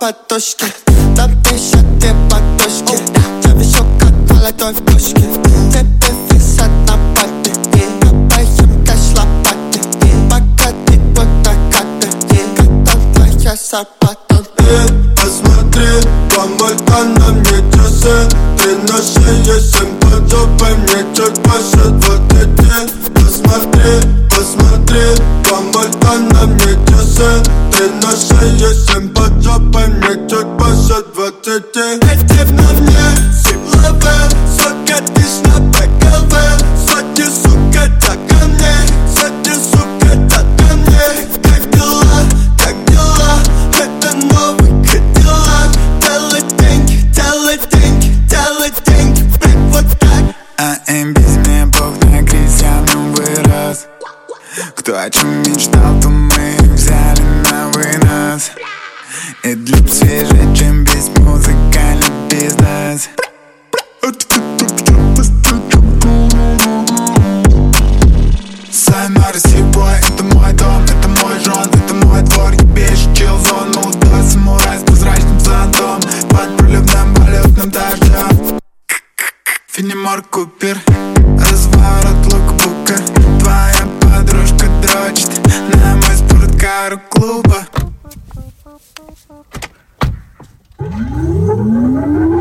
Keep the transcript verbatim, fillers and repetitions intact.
подушке. Напишет две подушки. Я вижу, как молодой в пушке. Тебе висят на пальце. Копаем кэш лопаты. Пока ты вот накаты. Когда твоя зарплата. Посмотри, помоль-ка на мне часы. Ты на шее, семь под жопой, мне чуть больше двадцати. Посмотри, посмотри, помоль-ка на мне часы. Ты на шее, семь под жопой, мне чуть больше двадцати. Эти на мне силовые, сотни тысяч на БКВ. Сотни, сука, так ко мне, сотни, сука, так ко мне. Как дела, как дела, это новый Кадиллак. Делай деньги, делай деньги, делай деньги, блин, вот так. А им без меня бог на крестьянам вырос. Кто о чем мечтал, то мы взяли на вынос. И для свежее, чем весь музыкальный бизнес. Сайна Россия, бой, это мой дом, это мой жон, это мой двор. Ебейший чилзон, молодой самурай с прозрачным зонтом. Под проливным валютным дождем. Фенемор Купер, разворот лукбука. Твоя подружка дрочит на мой спорткар у клуба.